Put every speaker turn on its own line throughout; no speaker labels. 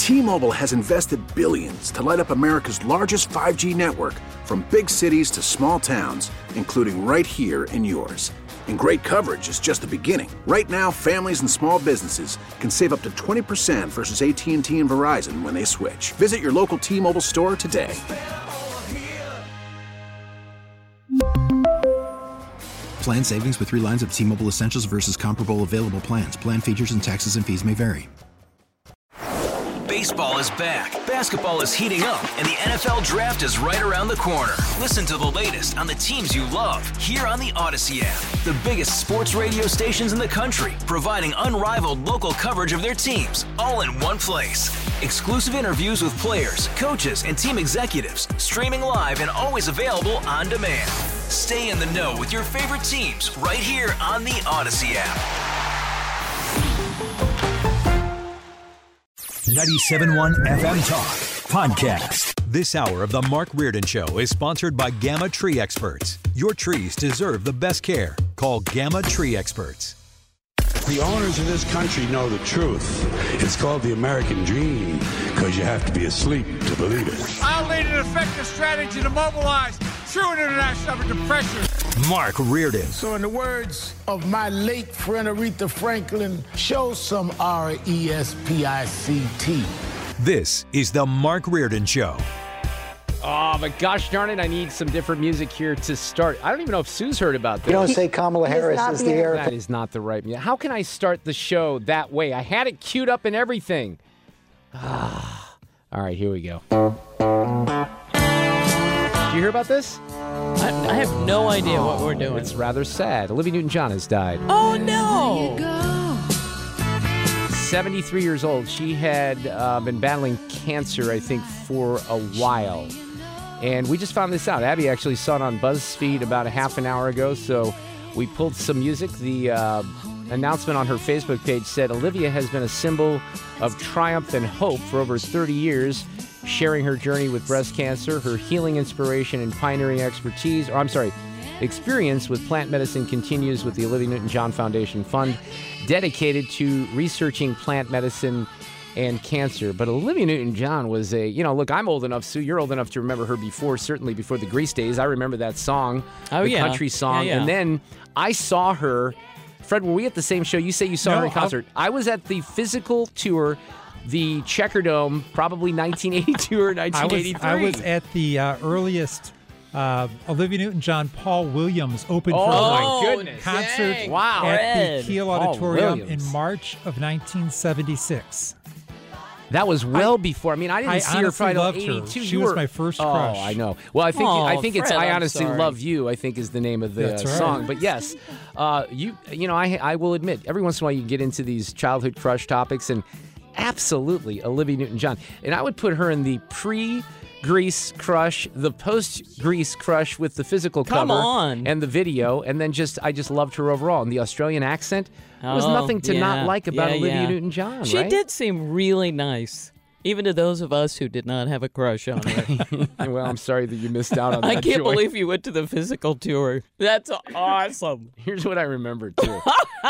T-Mobile has invested billions to light up America's largest 5G network, from big cities to small towns, including right here in yours. And great coverage is just the beginning. Right now, families and small businesses can save up to 20% versus AT&T and Verizon when they switch. Visit your local T-Mobile store today.
Plan savings with 3 lines of T-Mobile Essentials versus comparable available plans. Plan features and taxes and fees may vary.
Baseball is back, basketball is heating up, and the NFL Draft is right around the corner. Listen to the latest on the teams you love here on the Odyssey app. The biggest sports radio stations in the country, providing unrivaled local coverage of their teams, all in one place. Exclusive interviews with players, coaches, and team executives, streaming live and always available on demand. Stay in the know with your favorite teams right here on the Odyssey app.
97.1 FM Talk Podcast. This hour of the Mark Reardon Show is sponsored by Gamma Tree Experts. Your trees deserve the best care. Call Gamma Tree Experts.
The owners of this country know the truth. It's called the American dream because you have to be asleep to believe it.
I'll lead an effective strategy to mobilize true international effort to pressure.
Mark Reardon.
So in the words of my late friend Aretha Franklin, show some RESPICT.
This is the Mark Reardon Show.
Oh, but gosh darn it, I need some different music here to start. I don't even know if Sue's heard about this.
You don't say Kamala Harris is the heir.
That is not the right music. How can I start the show that way? I had it queued up and everything. All right, here we go. Did you hear about this?
I have no idea what we're doing.
It's rather sad. Olivia Newton-John has died.
Oh, no.
73 years old. She had been battling cancer, I think, for a while. And we just found this out. Abby actually saw it on BuzzFeed about a half an hour ago, so we pulled some music. The announcement on her Facebook page said, Olivia has been a symbol of triumph and hope for over 30 years, sharing her journey with breast cancer. Her healing inspiration and pioneering experience with plant medicine continues with the Olivia Newton-John Foundation Fund, dedicated to researching plant medicine and cancer. But Olivia Newton-John was look, I'm old enough, Sue, you're old enough to remember her certainly before the Grease days. I remember that song, country song.
Yeah.
And then I saw her, Fred, were we at the same show? You say you saw her in concert. I was at the physical tour, the Checker Dome, probably 1982 or 1983.
I was at the earliest Olivia Newton-John, Paul Williams opened for
my goodness.
concert at the Kiel Auditorium in March of 1976.
That was well before. I mean, I didn't see her probably until 82.
She was my first crush.
Oh, I know. Well, I think it's
Fred,
I Honestly
sorry.
Love You, I think is the name of the song. But yes, I will admit, every once in a while you get into these childhood crush topics, and absolutely Olivia Newton-John. And I would put her in the pre-Grease crush, the post-Grease crush with the physical cover and the video, and then I just loved her overall. And the Australian accent, there was nothing to not like about Olivia Newton-John,
She
right?
did seem really nice, even to those of us who did not have a crush on her.
Well, I'm sorry that you missed out on that.
I can't believe you went to the physical tour. That's awesome.
Here's what I remember, too.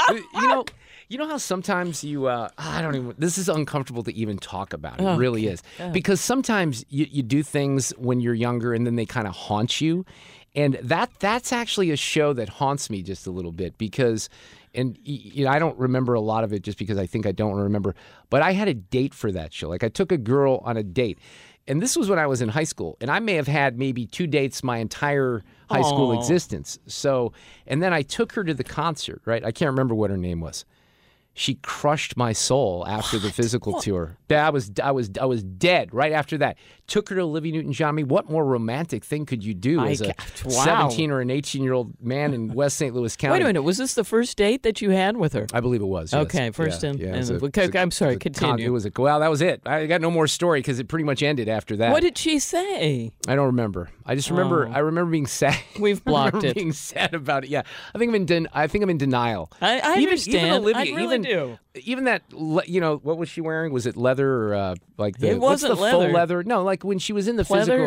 You know how sometimes this is uncomfortable to even talk about. It really is. Because sometimes you do things when you're younger and then they kind of haunt you. And that's actually a show that haunts me just a little bit because, I don't remember a lot of it just because I think I don't remember. But I had a date for that show. Like I took a girl on a date. And this was when I was in high school. And I may have had maybe 2 dates my entire high school existence. So, and then I took her to the concert, right? I can't remember what her name was. She crushed my soul after the physical tour. I was dead right after that. Took her to Olivia Newton-John. I mean, what more romantic thing could you do as a 17 or an 18-year-old man in West St. Louis County?
Wait a minute. Was this the first date that you had with her?
I believe it was. Yes.
Okay, first I'm sorry. Continue.
That was it. I got no more story because it pretty much ended after that.
What did she say?
I don't remember. I just remember. I remember being sad.
We've blocked it.
Being sad about it. Yeah, I think I'm in denial.
I understand.
Even Olivia,
I really do.
Even that, what was she wearing? Was it leather or like the?
It wasn't
what's the
leather.
Full leather? No, like when she was in the
Pleather?
physical.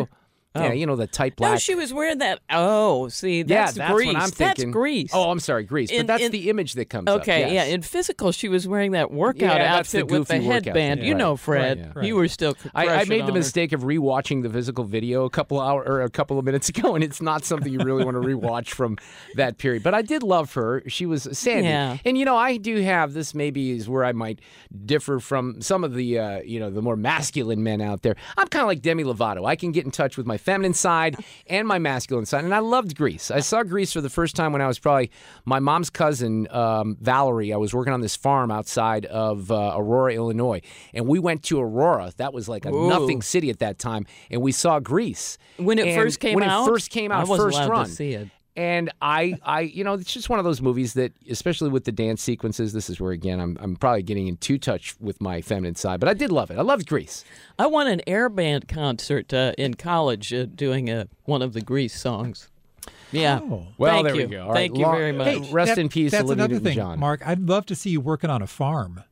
Yeah, you know, the tight black.
No, she was wearing that. Oh, see, that's
that's
Grease.
what I'm thinking.
That's Grease.
Oh, I'm sorry, Grease. But that's the image that comes up.
Okay,
yes.
yeah. In physical, she was wearing that workout outfit with the headband.
Workout.
You know, Fred, you were still
I made the mistake of rewatching the physical video a couple of minutes ago, and it's not something you really want to rewatch from that period. But I did love her. She was Sandy.
Yeah.
And, you know, I do have, this maybe is where I might differ from some of the, the more masculine men out there. I'm kind of like Demi Lovato. I can get in touch with my feminine side and my masculine side, and I loved Grease. I saw Grease for the first time when I was probably my mom's cousin, Valerie. I was working on this farm outside of Aurora, Illinois, and we went to Aurora. That was like a nothing city at that time, and we saw Grease.
When it first came out?
I wasn't
allowed
run.
to see it.
And I, it's just one of those movies that, especially with the dance sequences, this is where, again, I'm probably getting in too touch with my feminine side, but I did love it. I loved Grease.
I won an air band concert in college doing one of the Grease songs. Yeah.
Oh.
Well,
Thank
there
you.
we go. All
Thank
right.
you very much.
Hey,
Rest in peace,
That's
Olivia
another thing,
Newton-John.
Mark. I'd love to see you working on a farm.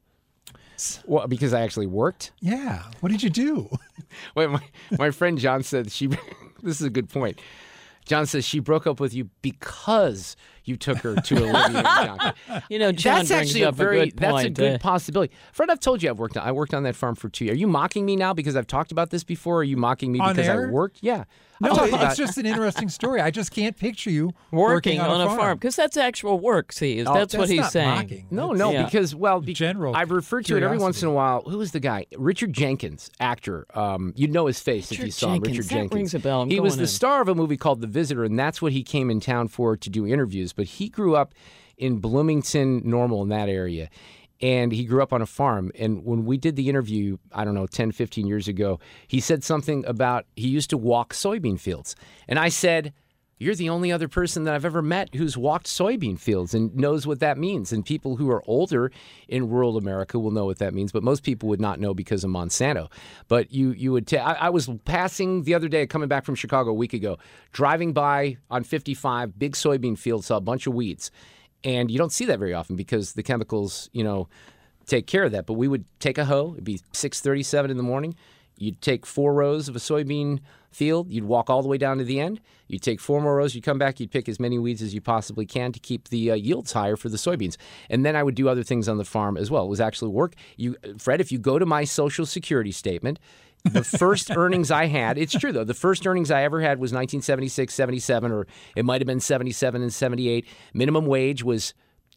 Well, because I actually worked?
Yeah. What did you do?
Wait, my friend John said this is a good point. John says she broke up with you because you took her to Olivia Newton-John.
You know, John
that's
brings
actually
up a good point.
That's a good possibility. Fred, I've told you I worked on that farm for 2 years. Are you mocking me now because I've talked about this before? Or are you mocking me
On
because
air?
I worked? Yeah.
No, it's just an interesting story. I just can't picture you
working on a farm because that's actual work. See, that's what he's
not
saying.
Mocking.
No,
That's
because
general.
I've referred to it every once
curiosity.
in a while. Who was the guy? Richard Jenkins, actor. You'd know his face if you saw him. Richard
That
Jenkins.
rings a bell.
He was the star of a movie called The Visitor, and that's what he came in town for to do interviews. But he grew up in Bloomington, Normal, in that area. And he grew up on a farm. And when we did the interview, I don't know, 10, 15 years ago, he said something about he used to walk soybean fields. And I said, you're the only other person that I've ever met who's walked soybean fields and knows what that means. And people who are older in rural America will know what that means, but most people would not know because of Monsanto. But you would I was passing the other day, coming back from Chicago a week ago, driving by on 55, big soybean field, saw a bunch of weeds. And you don't see that very often because the chemicals, take care of that. But we would take a hoe. It'd be 6:37 in the morning. You'd take 4 rows of a soybean field. You'd walk all the way down to the end. You'd take 4 more rows. You'd come back. You'd pick as many weeds as you possibly can to keep the yields higher for the soybeans. And then I would do other things on the farm as well. It was actually work. Fred, if you go to my Social Security statement, the first earnings I had, it's true though, the first earnings I ever had was 1976, 77, or it might have been 77 and 78. Minimum wage was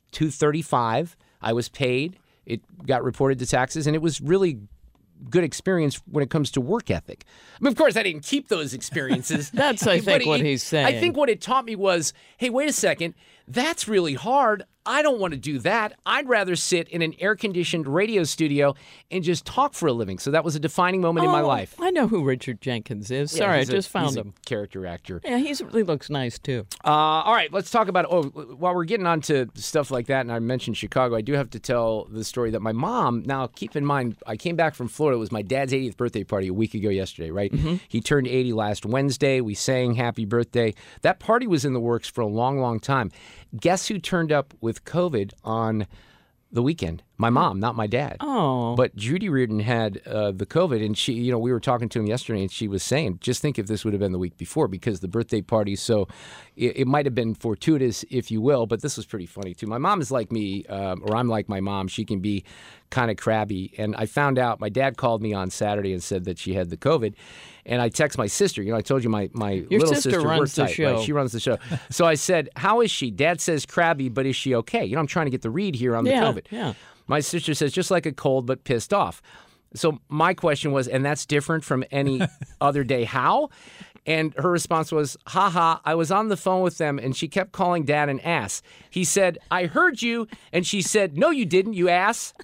$2.35. I was paid. It got reported to taxes, and it was really good experience when it comes to work ethic. I mean, of course, I didn't keep those experiences.
That's, I think, what he's saying.
I think what it taught me was, hey, wait a second, that's really hard. I don't want to do that. I'd rather sit in an air-conditioned radio studio and just talk for a living. So that was a defining moment in my life.
I know who Richard Jenkins is. Sorry, I just found him.
A character actor.
Yeah, he really looks nice, too.
All right, let's talk about, while we're getting on to stuff like that, and I mentioned Chicago, I do have to tell the story that my mom, now keep in mind, I came back from Florida. It was my dad's 80th birthday party a week ago yesterday, right? Mm-hmm. He turned 80 last Wednesday. We sang happy birthday. That party was in the works for a long, long time. Guess who turned up with COVID on the weekend? My mom, not my dad.
Oh.
But Judy Reardon had the COVID, and she, we were talking to him yesterday, and she was saying, just think if this would have been the week before, because the birthday party, so it might have been fortuitous, if you will, but this was pretty funny, too. My mom is like me, or I'm like my mom. She can be kind of crabby, and I found out, my dad called me on Saturday and said that she had the COVID, and I text my sister. I told you my
Your
little
sister
sister
runs the
tight,
show.
Right? She runs the show. So I said, how is she? Dad says crabby, but is she okay? I'm trying to get the read here on the COVID.
Yeah.
My sister says, just like a cold, but pissed off. So my question was, and that's different from any other day, how? And her response was, haha, I was on the phone with them, and she kept calling Dad an ass. He said, I heard you. And she said, no, you didn't, you ass.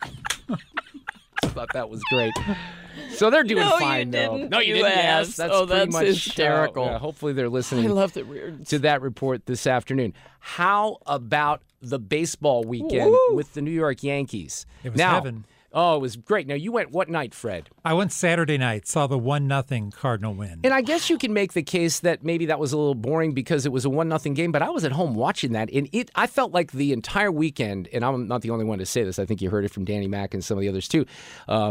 I thought that was great. So they're doing fine, though.
No, you didn't.
Yes, that's
that's
much
hysterical.
Hopefully they're listening
I love the Reardons.
to that report this afternoon. How about the baseball weekend with the New York Yankees?
It was heaven.
Oh, it was great. Now, you went what night, Fred?
I went Saturday night, saw the 1-0 Cardinal win.
And I guess you can make the case that maybe that was a little boring because it was a 1-0 game, but I was at home watching that, and I felt like the entire weekend, and I'm not the only one to say this, I think you heard it from Danny Mack and some of the others too,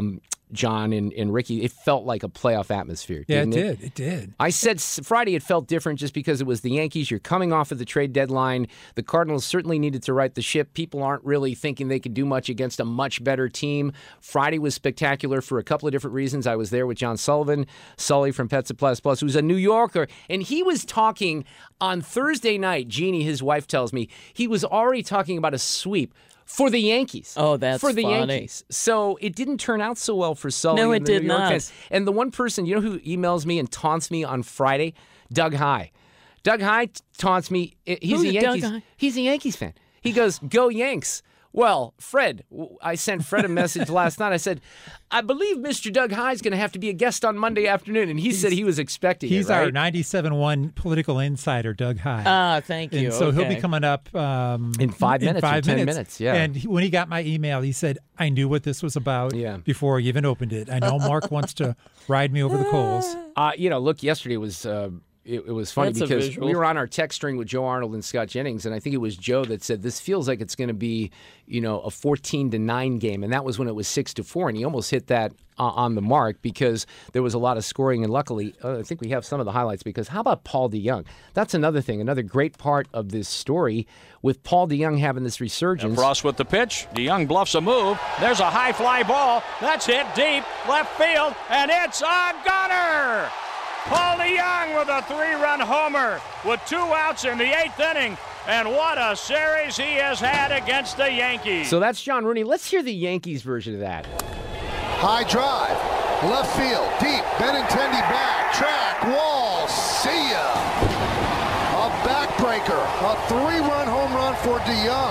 John and Ricky, it felt like a playoff atmosphere. Didn't it?
It did.
I said Friday it felt different just because it was the Yankees. You're coming off of the trade deadline. The Cardinals certainly needed to right the ship. People aren't really thinking they could do much against a much better team. Friday was spectacular for a couple of different reasons. I was there with John Sullivan, Sully from Pets at Plus Plus, who's a New Yorker, and he was talking on Thursday night. Jeannie, his wife, tells me he was already talking about a sweep for the Yankees.
Oh, that's
for the
funny.
Yankees. So it didn't turn out so well for Sully.
No,
and
it
the
did
New York
not.
fans. And the one person, you know who emails me and taunts me on Friday? Doug High. Doug High taunts me. He's a Yankees.
Doug High?
He's a Yankees fan. He goes, "Go Yanks." Well, Fred, I sent Fred a message last night. I said, I believe Mr. Doug High is going to have to be a guest on Monday afternoon. And he said he was expecting
He's
it, right?
our 97.1 political insider, Doug High.
Thank you.
And so he'll
Okay.
be coming up
in 5 minutes or 10 minutes, yeah.
And when he got my email, he said, I knew what this was about before you even opened it. I know Mark wants to ride me over the coals.
Look, yesterday was... It was funny
That's a
because
visual.
we were on our text string with Joe Arnold and Scott Jennings, and I think it was Joe that said this feels like it's going to be, a 14-9 game, and that was when it was 6-4, and he almost hit that on the mark because there was a lot of scoring, and luckily, I think we have some of the highlights. Because how about Paul DeJong? That's another thing, another great part of this story with Paul DeJong having this resurgence.
And Frost with the pitch. DeJong bluffs a move. There's a high fly ball. That's hit deep left field, and it's a gunner. Paul DeJong with a 3-run homer with 2 outs in the 8th inning. And what a series he has had against the Yankees.
So that's John Rooney. Let's hear the Yankees version of that.
High drive, left field, deep, Benintendi back, track, wall, see ya. A backbreaker, a 3-run home run for DeJong.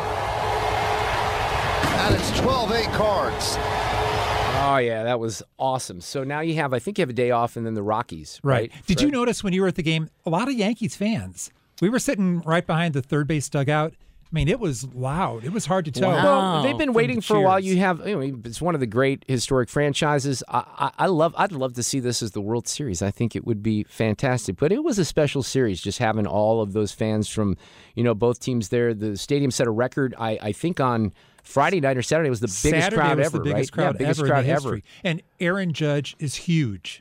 And it's 12-8 Cards.
Oh, yeah, that was awesome. So now I think you have a day off and then the Rockies, right?
Did you notice when you were at the game, a lot of Yankees fans, we were sitting right behind the third base dugout. I mean, it was loud. It was hard to tell.
Wow.
Well, they've been waiting for a while.
cheers.
You have, it's one of the great historic franchises. I'd love to see this as the World Series. I think it would be fantastic. But it was a special series, just having all of those fans from, both teams there. The stadium set a record, I think, on Friday night or Saturday was the biggest
Saturday
crowd
was
ever,
the biggest
right?
crowd
biggest
ever
crowd
in
ever.
history. And Aaron Judge is huge.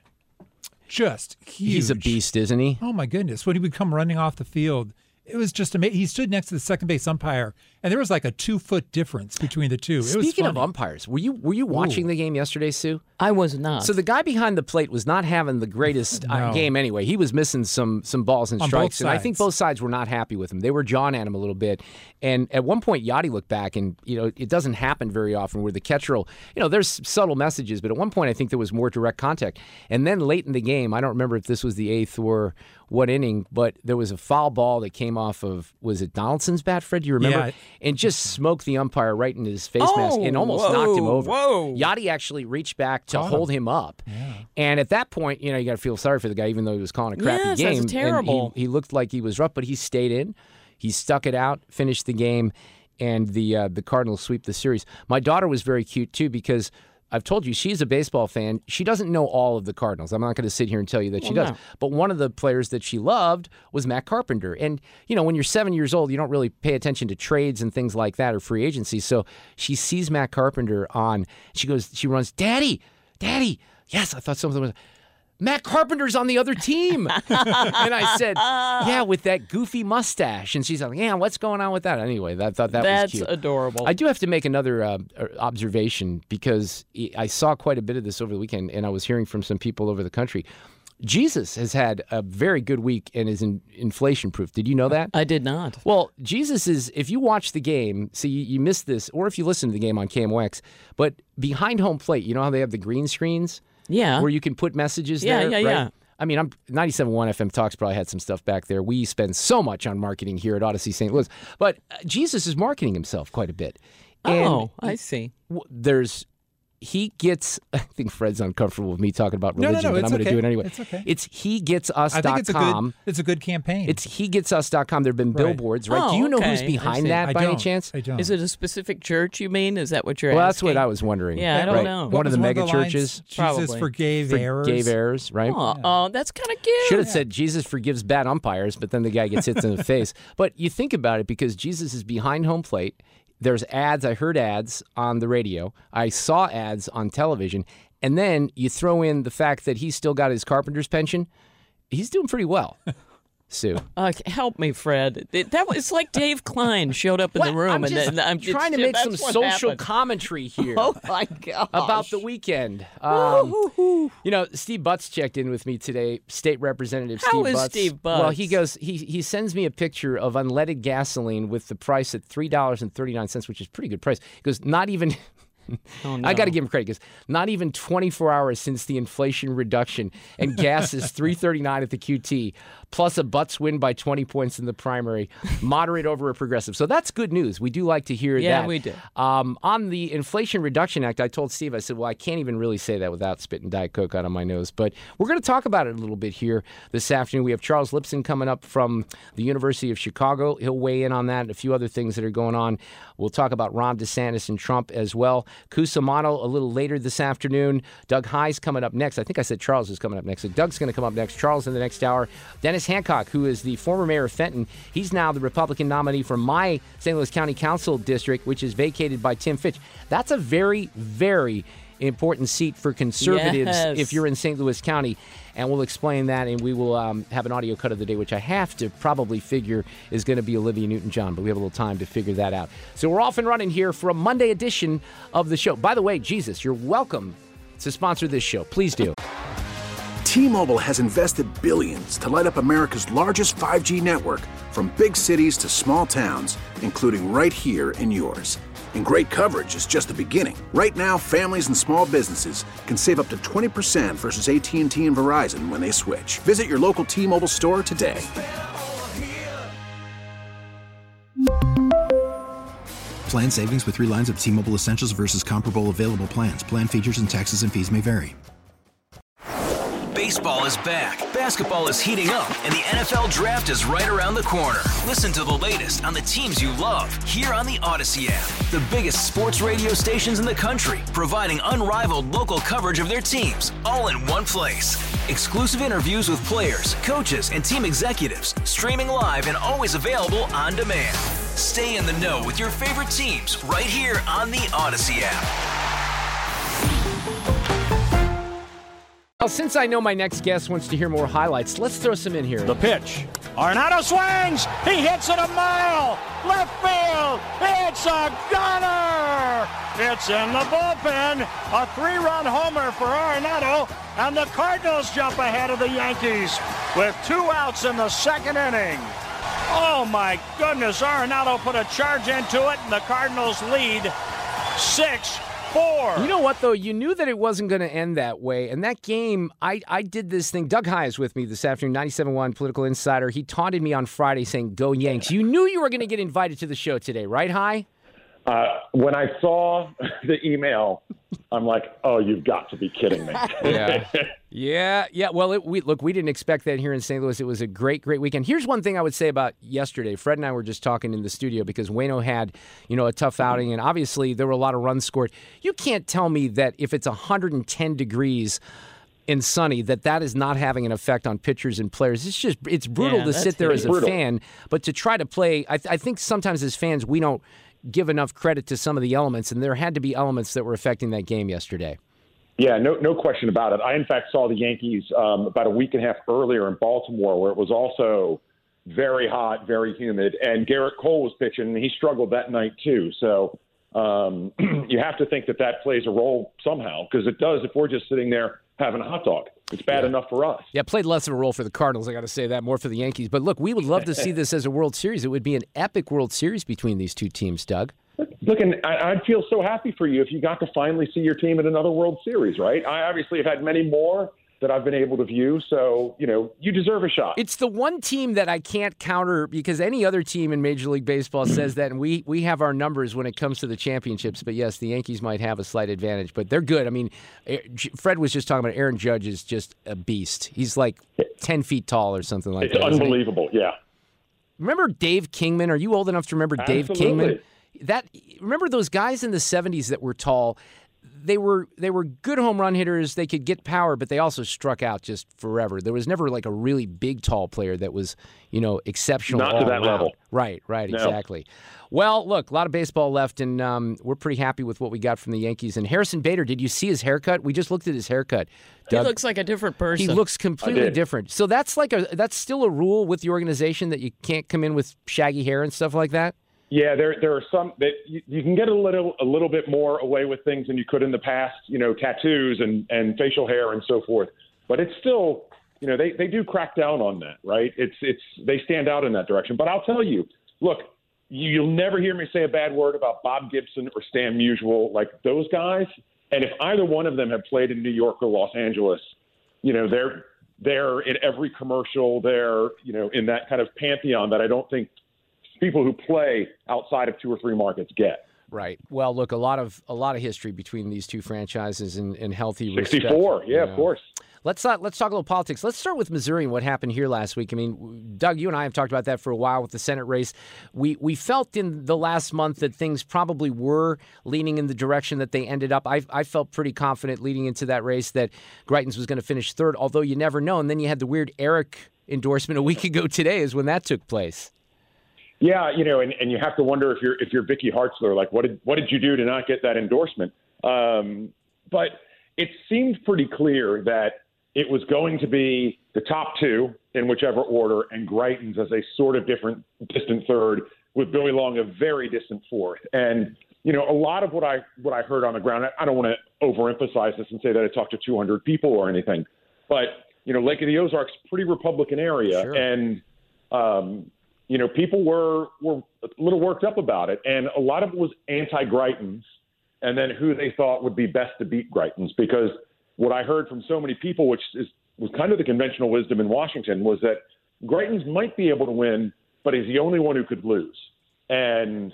Just huge.
He's a beast, isn't he?
Oh, my goodness. When he would come running off the field, it was just amazing. He stood next to the second base umpire, and there was like a 2-foot difference between the two.
Speaking of umpires, were you watching the game yesterday, Sue?
I was not.
So the guy behind the plate was not having the greatest
No.
game anyway. He was missing some balls and
On
strikes,
both
and I think
sides.
both sides were not happy with him. They were jawing at him a little bit. And at one point, Yachty looked back, and it doesn't happen very often where the catcher will, there's subtle messages, but at one point I think there was more direct contact. And then late in the game, I don't remember if this was the 8th or what inning, but there was a foul ball that came off of, was it Donaldson's bat, Fred? Do you remember?
Yeah.
And just smoked the umpire right in his face mask and almost knocked him over. Yachty actually reached back to hold him up. And at that point, you got to feel sorry for the guy, even though he was calling a crappy
Yes,
game.
that's terrible.
And he looked like he was rough, but he stayed in. He stuck it out, finished the game, and the Cardinals sweep the series. My daughter was very cute, too, because I've told you she's a baseball fan. She doesn't know all of the Cardinals. I'm not going to sit here and tell you that she does.
No.
But one of the players that she loved was Matt Carpenter. And, when you're 7 years old, you don't really pay attention to trades and things like that or free agency. So she sees Matt Carpenter on. She runs, Daddy, yes, I thought something was. Matt Carpenter's on the other team. And I said, yeah, with that goofy mustache. And she's like, yeah, what's going on with that? Anyway, I thought that was cute.
That's adorable.
I do have to make another observation because I saw quite a bit of this over the weekend, and I was hearing from some people over the country. Jesus has had a very good week and is inflation-proof. Did you know that?
I did not.
Well, Jesus is, if you watch the game, see, you missed this, or if you listen to the game on KMOX, but behind home plate, you know how they have the green screens?
Yeah.
Where you can put messages
Yeah,
there,
yeah,
right?
yeah.
I mean, 97.1 FM Talks probably had some stuff back there. We spend so much on marketing here at Odyssey St. Louis. But Jesus is marketing himself quite a bit.
Oh, I see.
He gets, I think Fred's uncomfortable with me talking about religion, but I'm going to do it anyway.
It's okay.
It's hegetsus.com.
I think it's a good campaign.
It's hegetsus.com. There have been billboards, right?
Oh,
Do you know
okay.
who's behind
I
that by any
don't.
chance?
I don't.
Is it a specific church, you mean? Is that what you're
Well,
asking?
that's what I was wondering.
Yeah, I don't
right?
know.
One of the mega
lines,
churches.
Jesus
Probably.
forgave errors.
Forgave errors, right?
Oh, that's kind of cute.
Should have said Jesus forgives bad umpires, but then the guy gets hit in the face. But you think about it, because Jesus is behind home plate. There's ads. I heard ads on the radio. I saw ads on television. and then you throw in the fact that he's still got his carpenter's pension, he's doing pretty well. Sue.
Help me, Fred. That was like Dave Klein showed up in the room.
I'm trying to make some social commentary here.
Oh, my gosh.
About the weekend. Steve Butts checked in with me today, State Representative Steve Butts.
How is Steve Butts?
Well, he goes, he sends me a picture of unleaded gasoline with the price at $3.39, which is a pretty good price. He goes, not even... Oh, no. I got to give him credit because not even 24 hours since the Inflation Reduction, and gas is $3.39 at the QT, plus a Butts win by 20 points in the primary, moderate over a progressive. So that's good news. We do like to hear that.
Yeah, we do.
On the Inflation Reduction Act, I told Steve, I said, well, I can't even really say that without spitting Diet Coke out of my nose. But we're going to talk about it a little bit here this afternoon. We have Charles Lipson coming up from the University of Chicago. He'll weigh in on that and a few other things that are going on. We'll talk about Ron DeSantis and Trump as well. Cusimano a little later this afternoon. Doug High's coming up next. I think I said Charles is coming up next. So Doug's going to come up next. Charles in the next hour. Dennis Hancock, who is the former mayor of Fenton, he's now the Republican nominee for my St. Louis County Council district, which is vacated by Tim Fitch. That's a very, very important seat for conservatives if you're in St. Louis County. And we'll explain that, and we will have an audio cut of the day, which I have to probably figure is going to be Olivia Newton-John, but we have a little time to figure that out. So we're off and running here for a Monday edition of the show. By the way, Jesus, you're welcome to sponsor this show. Please do.
T-Mobile has invested billions to light up America's largest 5G network, from big cities to small towns, including right here in yours. And great coverage is just the beginning. Right now, families and small businesses can save up to 20% versus AT&T and Verizon when they switch. Visit your local T-Mobile store today.
Plan savings with 3 lines of T-Mobile Essentials versus comparable available plans. Plan features and taxes and fees may vary.
Baseball is back, basketball is heating up, and the NFL Draft is right around the corner. Listen to the latest on the teams you love here on the Odyssey app. The biggest sports radio stations in the country, providing unrivaled local coverage of their teams, all in one place. Exclusive interviews with players, coaches, and team executives, streaming live and always available on demand. Stay in the know with your favorite teams right here on the Odyssey app.
Well, since I know my next guest wants to hear more highlights, let's throw some in here.
The pitch. Arenado swings. He hits it a mile. Left field. It's a gunner. It's in the bullpen. A 3-run homer for Arenado. And the Cardinals jump ahead of the Yankees with 2 outs in the second inning. Oh, my goodness. Arenado put a charge into it, and the Cardinals lead 6-4.
You know what, though? You knew that it wasn't going to end that way. And that game, I did this thing. Doug High is with me this afternoon, 97.1 Political Insider. He taunted me on Friday saying, go Yanks. You knew you were going to get invited to the show today, right, High?
When I saw the email, I'm like, oh, you've got to be kidding me.
Yeah. Well, we didn't expect that here in St. Louis. It was a great weekend. Here's one thing I would say about yesterday. Fred and I were just talking in the studio because Waino had, a tough outing, and obviously there were a lot of runs scored. You can't tell me that if it's 110 degrees and sunny, that is not having an effect on pitchers and players. It's brutal to sit there as a fan, but to try to play, I think sometimes as fans we don't give enough credit to some of the elements, and there had to be elements that were affecting that game yesterday.
Yeah, no question about it. I, in fact, saw the Yankees about a week and a half earlier in Baltimore, where it was also very hot, very humid, and Garrett Cole was pitching, and he struggled that night too. So you have to think that plays a role somehow, because it does if we're just sitting there having a hot dog. It's bad enough for us.
Yeah, played less of a role for the Cardinals, I got to say that, more for the Yankees. But look, we would love to see this as a World Series. It would be an epic World Series between these two teams, Doug.
Look, and I'd feel so happy for you if you got to finally see your team in another World Series, right? I obviously have had many more that I've been able to view, so, you deserve a shot.
It's the one team that I can't counter, because any other team in Major League Baseball says that, and we have our numbers when it comes to the championships. But, yes, the Yankees might have a slight advantage, but they're good. I mean, Fred was just talking about Aaron Judge is just a beast. He's like 10 feet tall or something like that.
It's unbelievable, yeah.
Remember Dave Kingman? Are you old enough to remember Dave Kingman? Remember those guys in the 70s that were tall? they were good home run hitters. They could get power, but they also struck out just forever. There was never like a really big, tall player that was, exceptional.
Not to that level.
Right,
No.
exactly. Well, look, a lot of baseball left, and we're pretty happy with what we got from the Yankees. And Harrison Bader, did you see his haircut? We just looked at his haircut.
Doug, he looks like a different person.
He looks completely different. So that's still a rule with the organization that you can't come in with shaggy hair and stuff like that?
Yeah, there are some that you can get a little bit more away with things than you could in the past, tattoos and facial hair and so forth. But it's still, they do crack down on that, right? They stand out in that direction. But I'll tell you, look, you'll never hear me say a bad word about Bob Gibson or Stan Musial, like those guys. And if either one of them have played in New York or Los Angeles, they're in every commercial. They're, in that kind of pantheon that I don't think people who play outside of 2 or 3 markets get.
Right. Well, look, a lot of history between these two franchises and healthy
64,
respect,
yeah, of course.
Let's talk a little politics. Let's start with Missouri and what happened here last week. I mean, Doug, you and I have talked about that for a while with the Senate race. We felt in the last month that things probably were leaning in the direction that they ended up. I felt pretty confident leading into that race that Greitens was going to finish third, although you never know. And then you had the weird Eric endorsement a week ago today is when that took place.
Yeah, and you have to wonder if you're Vicky Hartzler, like what did you do to not get that endorsement? But it seemed pretty clear that it was going to be the top 2 in whichever order, and Greitens as a sort of distant third, with Billy Long a very distant fourth. And a lot of what I heard on the ground, I don't want to overemphasize this and say that I talked to 200 people or anything, but Lake of the Ozarks, pretty Republican area,
sure.
And people were a little worked up about it, and a lot of it was anti-Greitens, and then who they thought would be best to beat Greitens. Because what I heard from so many people, which was kind of the conventional wisdom in Washington, was that Greitens might be able to win, but he's the only one who could lose. And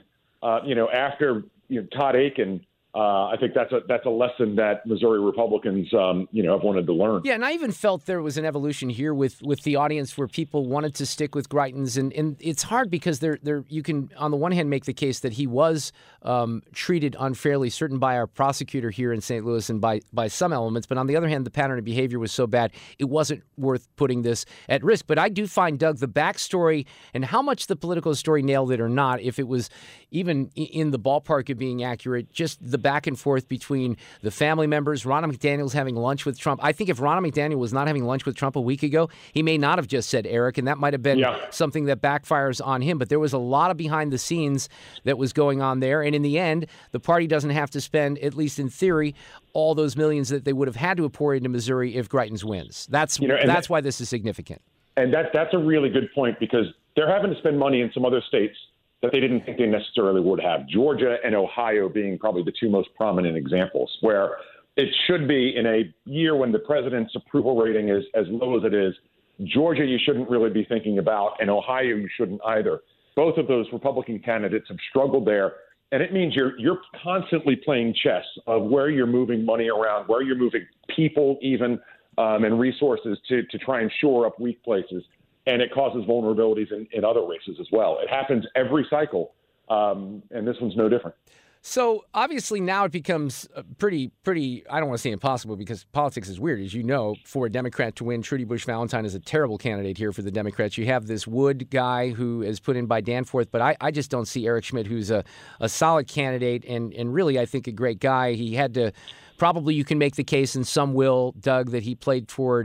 after Todd Aiken. I think that's a lesson that Missouri Republicans, have wanted to learn.
Yeah, and I even felt there was an evolution here with the audience where people wanted to stick with Greitens, and it's hard because you can, on the one hand, make the case that he was treated unfairly, certain by our prosecutor here in St. Louis and by some elements, but on the other hand, the pattern of behavior was so bad, it wasn't worth putting this at risk. But I do find, Doug, the backstory and how much the political story nailed it or not, if it was even in the ballpark of being accurate, just the back and forth between the family members, Ronna McDaniel's having lunch with Trump. I think if Ronna McDaniel was not having lunch with Trump a week ago, he may not have just said Eric, and that might have been something that backfires on him. But there was a lot of behind the scenes that was going on there. And in the end, the party doesn't have to spend, at least in theory, all those millions that they would have had to have poured into Missouri if Greitens wins. That's why this is significant.
And that's a really good point, because they're having to spend money in some other states that they didn't think they necessarily would have. Georgia and Ohio being probably the two most prominent examples, where it should be in a year when the president's approval rating is as low as it is. Georgia, you shouldn't really be thinking about, and Ohio, you shouldn't either. Both of those Republican candidates have struggled there, and it means you're constantly playing chess of where you're moving money around, where you're moving people even, and resources to try and shore up weak places. And it causes vulnerabilities in other races as well. It happens every cycle, and this one's no different.
So obviously now it becomes pretty, I don't want to say impossible, because politics is weird. As you know, for a Democrat to win, Trudy Busch Valentine is a terrible candidate here for the Democrats. You have this Wood guy who is put in by Danforth, but I just don't see Eric Schmidt, who's a solid candidate and really, I think, a great guy. He had to... Probably you can make the case, and some will, Doug, that he played toward,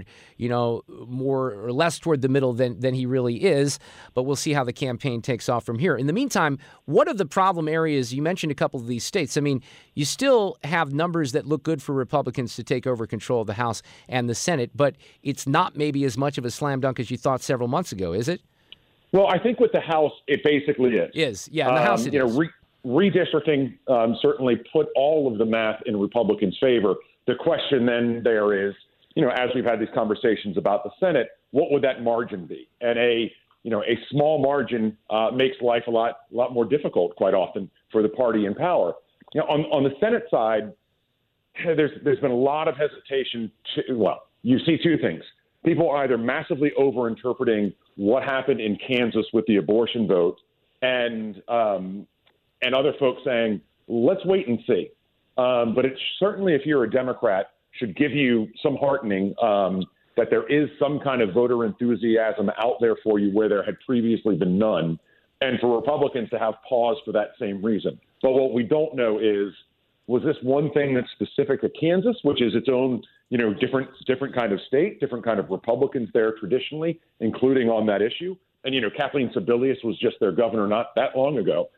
more or less toward the middle than he really is. But we'll see how the campaign takes off from here. In the meantime, what are the problem areas? You mentioned a couple of these states. I mean, you still have numbers that look good for Republicans to take over control of the House and the Senate, but it's not maybe as much of a slam dunk as you thought several months ago, is it?
Well, I think with the House, it basically is.
Yeah, in the House it is.
Redistricting certainly put all of the math in Republicans' favor. The question then there is, as we've had these conversations about the Senate, what would that margin be? And a small margin makes life a lot more difficult quite often for the party in power. On the Senate side, there's been a lot of hesitation. You see two things. People are either massively overinterpreting what happened in Kansas with the abortion vote, and other folks saying, let's wait and see. But it's certainly, if you're a Democrat, should give you some heartening that there is some kind of voter enthusiasm out there for you where there had previously been none, and for Republicans to have pause for that same reason. But what we don't know is, was this one thing that's specific to Kansas, which is its own, different kind of state, different kind of Republicans there traditionally, including on that issue? And, Kathleen Sebelius was just their governor not that long ago.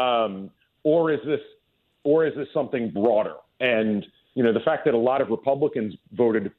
Or is this something broader? And, the fact that a lot of Republicans voted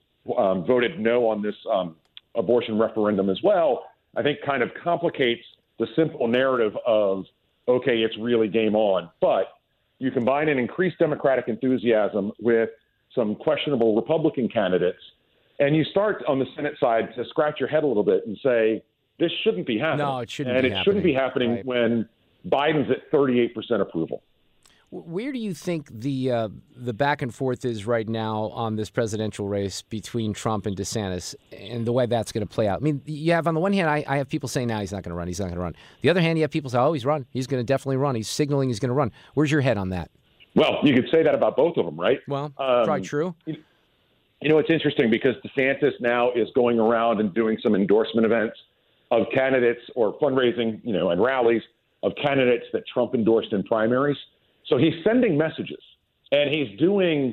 no on this abortion referendum as well, I think kind of complicates the simple narrative of, okay, it's really game on. But you combine an increased Democratic enthusiasm with some questionable Republican candidates, and you start on the Senate side to scratch your head a little bit and say, this shouldn't be happening.
No, it shouldn't
be
happening.
And it shouldn't be happening right when Biden's at 38% approval.
Where do you think the back and forth is right now on this presidential race between Trump and DeSantis and the way that's going to play out? I mean, you have on the one hand, I have people saying, he's not going to run. He's not going to run. The other hand, you have people say, he's run. He's going to definitely run. He's signaling he's going to run. Where's your head on that?
Well, you could say that about both of them, right?
Well, probably true.
It's interesting because DeSantis now is going around and doing some endorsement events of candidates or fundraising, and rallies of candidates that Trump endorsed in primaries. So he's sending messages, and he's doing,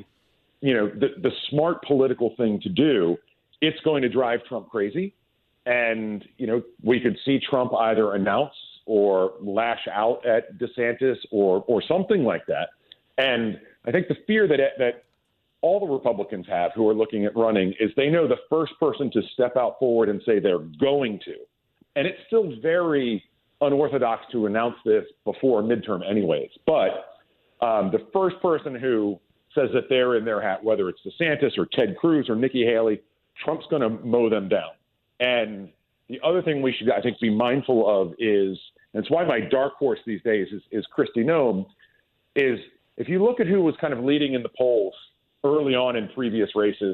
the smart political thing to do. It's going to drive Trump crazy. And, we could see Trump either announce or lash out at DeSantis or something like that. And I think the fear that all the Republicans have who are looking at running is they know the first person to step out forward and say they're going to. And it's still very unorthodox to announce this before a midterm anyways. But the first person who says that they're in their hat, whether it's DeSantis or Ted Cruz or Nikki Haley, Trump's going to mow them down. And the other thing we should, I think, be mindful of is, and it's why my dark horse these days is Kristi Noem, is if you look at who was kind of leading in the polls early on in previous races,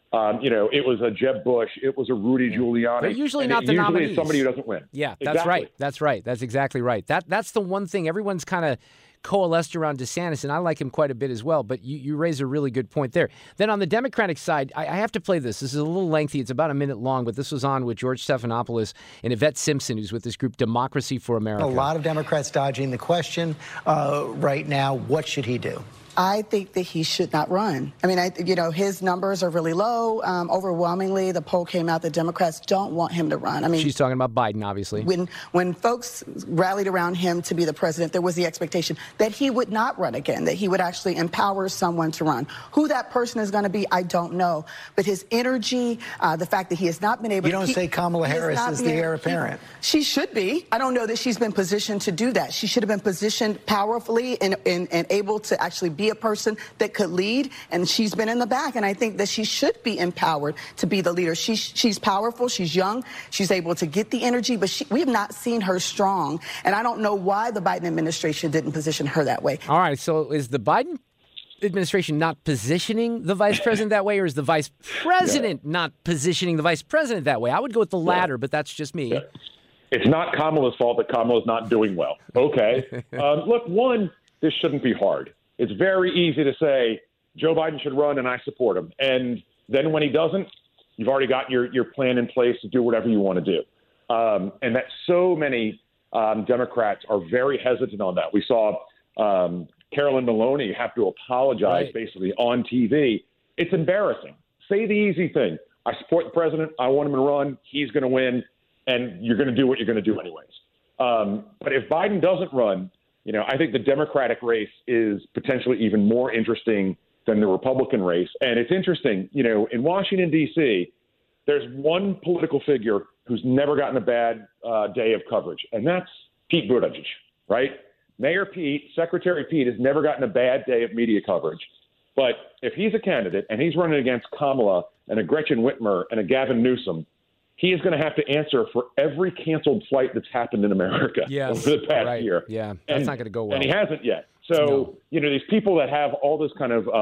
it was a Jeb Bush, it was a Rudy Giuliani.
They're usually not the nominees.
It's somebody who doesn't win.
Yeah, that's
exactly.
right. That's right. That's exactly right. That's the one thing everyone's kind of coalesced around DeSantis, and I like him quite a bit as well, but you raise a really good point there. Then on the Democratic side, I have to play this. This is a little lengthy. It's about a minute long, but this was on with George Stephanopoulos and Yvette Simpson, who's with this group Democracy for America.
A lot of Democrats dodging the question right now. What should he do?
I think that he should not run. I mean, his numbers are really low. Overwhelmingly, the poll came out that Democrats don't want him to run. I mean,
she's talking about Biden, obviously.
When folks rallied around him to be the president, there was the expectation that he would not run again, that he would actually empower someone to run. Who that person is going to be, I don't know. But his energy, the fact that he has not been able to...
You don't say Kamala Harris is the heir apparent.
She should be. I don't know that she's been positioned to do that. She should have been positioned powerfully and able to actually be a person that could lead, and she's been in the back, and I think that she should be empowered to be the leader. She's powerful, she's young, she's able to get the energy, but we have not seen her strong, and I don't know why the Biden administration didn't position her that way.
All right, so is the Biden administration not positioning the vice president that way, or is the vice president not positioning the vice president that way? I would go with the latter, but that's just me.
It's not Kamala's fault that Kamala's not doing well. Okay. Look, one, this shouldn't be hard. It's very easy to say Joe Biden should run and I support him. And then when he doesn't, you've already got your plan in place to do whatever you want to do. And that so many Democrats are very hesitant on that. We saw Carolyn Maloney have to apologize basically on TV. It's embarrassing. Say the easy thing. I support the president. I want him to run. He's going to win. And you're going to do what you're going to do anyways. But if Biden doesn't run, I think the Democratic race is potentially even more interesting than the Republican race. And it's interesting, in Washington, D.C., there's one political figure who's never gotten a bad day of coverage, and that's Pete Buttigieg, right? Mayor Pete, Secretary Pete has never gotten a bad day of media coverage. But if he's a candidate and he's running against Kamala and a Gretchen Whitmer and a Gavin Newsom, he is going to have to answer for every canceled flight that's happened in America over the past year.
Yeah, that's not going to go well.
And he hasn't yet. So, these people that have all this kind of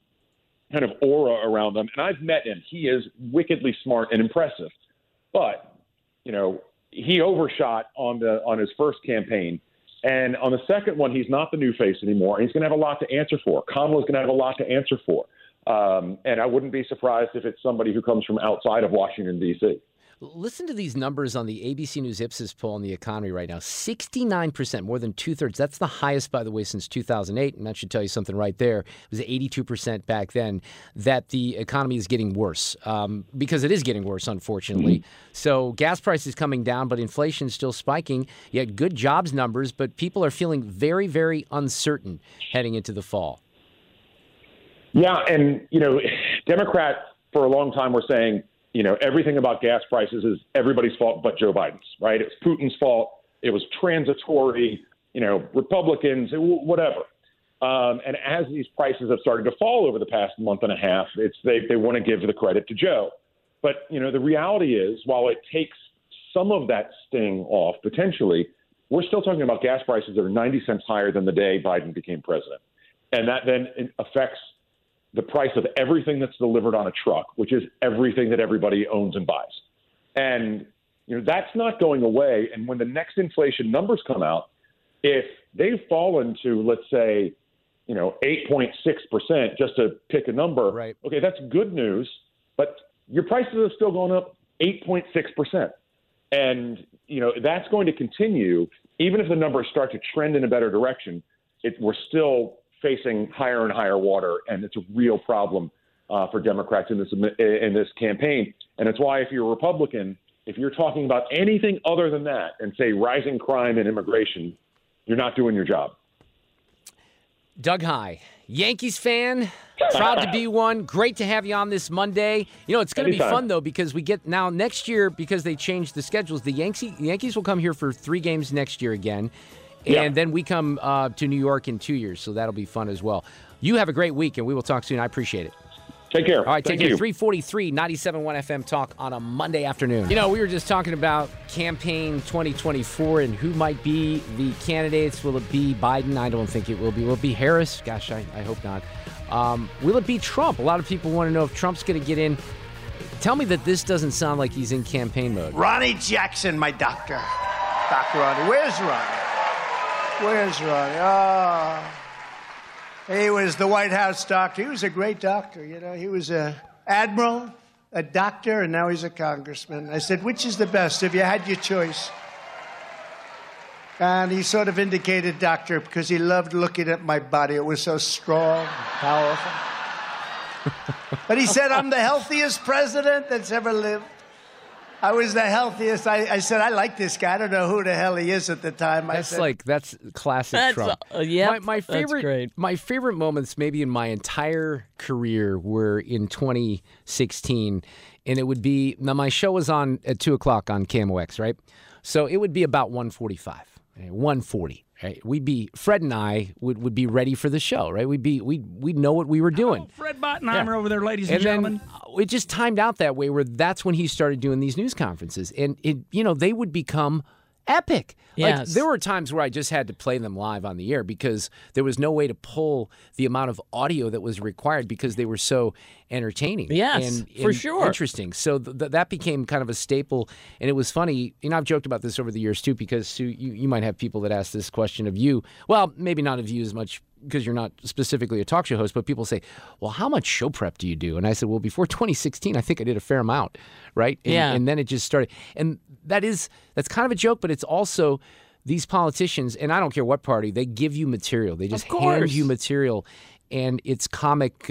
aura around them, and I've met him. He is wickedly smart and impressive. But, he overshot on his first campaign, And on the second one, he's not the new face anymore. He's going to have a lot to answer for. Kamala's going to have a lot to answer for. And I wouldn't be surprised if it's somebody who comes from outside of Washington, D.C.
Listen to these numbers on the ABC News Ipsos poll on the economy right now. 69%, more than two-thirds. That's the highest, by the way, since 2008. And that should tell you something right there. It was 82% back then that the economy is getting worse because it is getting worse, unfortunately. So gas prices coming down, but inflation still spiking. You had good jobs numbers, but people are feeling very, very uncertain heading into the fall.
Yeah, and, Democrats for a long time were saying, everything about gas prices is everybody's fault but Joe Biden's, right? It's Putin's fault. It was transitory, Republicans, whatever. And as these prices have started to fall over the past month and a half, they want to give the credit to Joe. But, the reality is, while it takes some of that sting off potentially, we're still talking about gas prices that are 90 cents higher than the day Biden became president. And that then affects the price of everything that's delivered on a truck, which is everything that everybody owns and buys. And, that's not going away. And when the next inflation numbers come out, if they've fallen to, let's say, 8.6%, just to pick a number, right? Okay, that's good news, but your prices are still going up 8.6%. And, that's going to continue. Even if the numbers start to trend in a better direction, we're still facing higher and higher water, and it's a real problem for Democrats in this campaign. And it's why if you're a Republican, if you're talking about anything other than that and say rising crime and immigration, you're not doing your job.
Doug Heye, Yankees fan, proud to be one. Great to have you on this Monday. It's going to be fun, though, because we get now next year, because they changed the schedules, the Yankees will come here for 3 games next year again. And then we come to New York in 2 years, so that'll be fun as well. You have a great week, and we will talk soon. I appreciate it.
Take care.
All right,
Thank
take care.
you.
343, 97.1 FM Talk on a Monday afternoon. We were just talking about campaign 2024 and who might be the candidates. Will it be Biden? I don't think it will be. Will it be Harris? Gosh, I hope not. Will it be Trump? A lot of people want to know if Trump's going to get in. Tell me that this doesn't sound like he's in campaign mode.
Ronnie Jackson, my doctor. Dr. Ronnie. Where's Ronnie? Where's Ronnie? He was the White House doctor. He was a great doctor, He was an admiral, a doctor, and now he's a congressman. I said, which is the best if you had your choice? And he sort of indicated doctor because he loved looking at my body. It was so strong and powerful. But he said, I'm the healthiest president that's ever lived. I was the healthiest. I said, I like this guy. I don't know who the hell he is at the time.
That's classic Trump. My favorite, that's great. My favorite moments maybe in my entire career were in 2016. And it would be, now my show was on at 2 o'clock on KMOX, right? So it would be about 1:45, 1:40. Right? Fred and I would be ready for the show, right? We'd know what we were doing.
Oh, Fred Bottenheimer over there, ladies and gentlemen.
Then it just timed out that way, where that's when he started doing these news conferences, and they would become epic.
Yes.
Like, there were times where I just had to play them live on the air because there was no way to pull the amount of audio that was required because they were so entertaining.
Yes,
and
for sure.
Interesting. So that became kind of a staple, and it was funny. I've joked about this over the years, too, because, Sue, you might have people that ask this question of you. Well, maybe not of you as much because you're not specifically a talk show host, but people say, well, how much show prep do you do? And I said, well, before 2016, I think I did a fair amount, right? And then it just started. And that's kind of a joke, but it's also these politicians, and I don't care what party, they give you material. They just hand you material, and it's comic,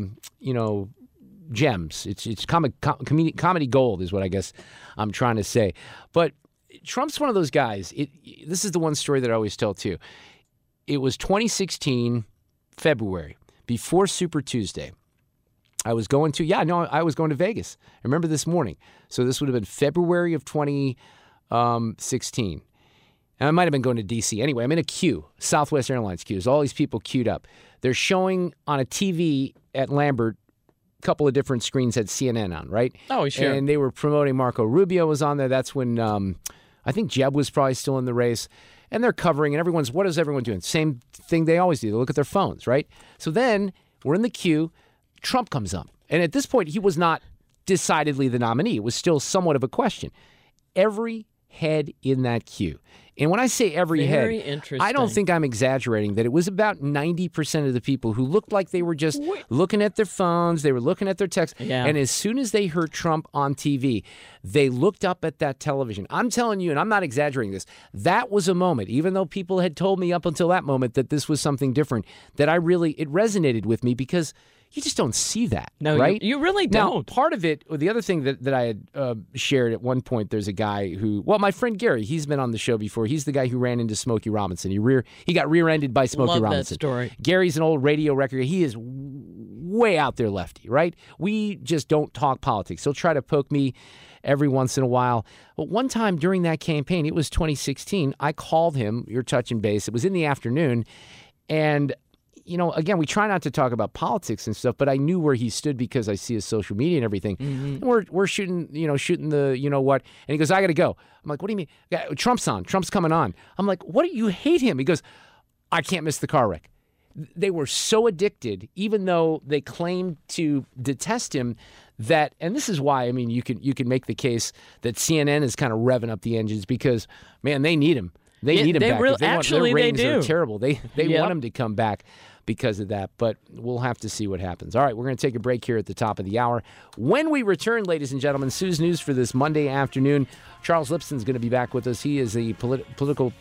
gems. It's comedy gold is what I guess I'm trying to say. But Trump's one of those guys. This is the one story that I always tell, too. It was 2016, February, before Super Tuesday. I was going to Vegas. I remember this morning. So this would have been February of 2016. And I might have been going to D.C. Anyway, I'm in a queue, Southwest Airlines queue. There's all these people queued up. They're showing on a TV at Lambert, a couple of different screens had CNN on, right?
Oh, sure.
And they were promoting Marco Rubio was on there. That's when I think Jeb was probably still in the race. And they're covering, and what is everyone doing? Same thing they always do. They look at their phones, right? So then we're in the queue. Trump comes up. And at this point, he was not decidedly the nominee. It was still somewhat of a question. Every head in that queue. And when I say every
Very
head,
interesting.
I don't think I'm exaggerating that it was about 90% of the people who looked like they were just looking at their phones, they were looking at their texts, and as soon as they heard Trump on TV, they looked up at that television. I'm telling you, and I'm not exaggerating this, that was a moment, even though people had told me up until that moment that this was something different, that it resonated with me because you just don't see that, right?
You really don't.
Now, part of it, or the other thing that I had shared at one point, there's a guy who, my friend Gary, he's been on the show before. He's the guy who ran into Smokey Robinson. He got rear-ended by Smokey Robinson.
Love that story.
Gary's an old radio record. He is way out there lefty, right? We just don't talk politics. He'll try to poke me every once in a while. But one time during that campaign, it was 2016, I called him, you're touching base. It was in the afternoon, and again, we try not to talk about politics and stuff, but I knew where he stood because I see his social media and everything. Mm-hmm. And we're shooting the what, and he goes, I got to go. I'm like, what do you mean? Trump's on. Trump's coming on. I'm like, what do you hate him? He goes, I can't miss the car wreck. They were so addicted, even though they claimed to detest him, that, and this is why, I mean, you can make the case that CNN is kind of revving up the engines because, man, they need him. They need him back. Their ratings are terrible. They want him to come back because of that, but we'll have to see what happens. All right, we're going to take a break here at the top of the hour. When we return, ladies and gentlemen, Sue's News for this Monday afternoon, Charles Lipson's going to be back with us. He is a political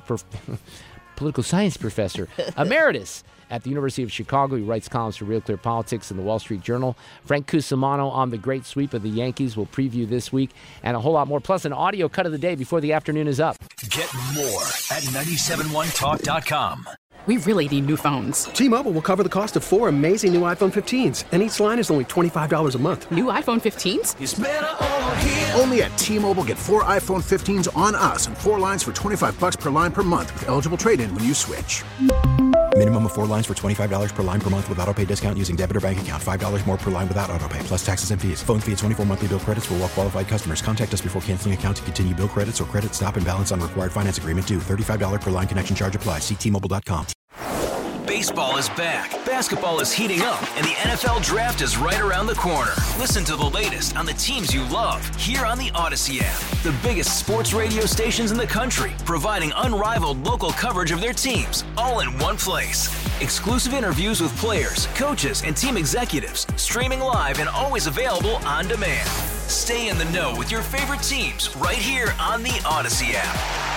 science professor emeritus at the University of Chicago. He writes columns for Real Clear Politics and the Wall Street Journal. Frank Cusimano on the great sweep of the Yankees will preview this week, and a whole lot more, plus an audio cut of the day before the afternoon is up.
Get more at 971talk.com.
We really need new phones.
T-Mobile will cover the cost of 4 amazing new iPhone 15s, and each line is only $25 a month.
New iPhone 15s?
It's better over here. Only at T-Mobile, get 4 iPhone 15s on us and 4 lines for $25 per line per month with eligible trade-in when you switch.
Minimum of 4 lines for $25 per line per month with autopay discount using debit or bank account. $5 more per line without autopay, plus taxes and fees. Phone fee at 24 monthly bill credits for well-qualified customers. Contact us before canceling account to continue bill credits or credit stop and balance on required finance agreement due. $35 per line connection charge applies. See T-Mobile.com.
Baseball is back, basketball is heating up, and the NFL Draft is right around the corner. Listen to the latest on the teams you love here on the Odyssey app. The biggest sports radio stations in the country, providing unrivaled local coverage of their teams, all in one place. Exclusive interviews with players, coaches, and team executives, streaming live and always available on demand. Stay in the know with your favorite teams right here on the Odyssey app.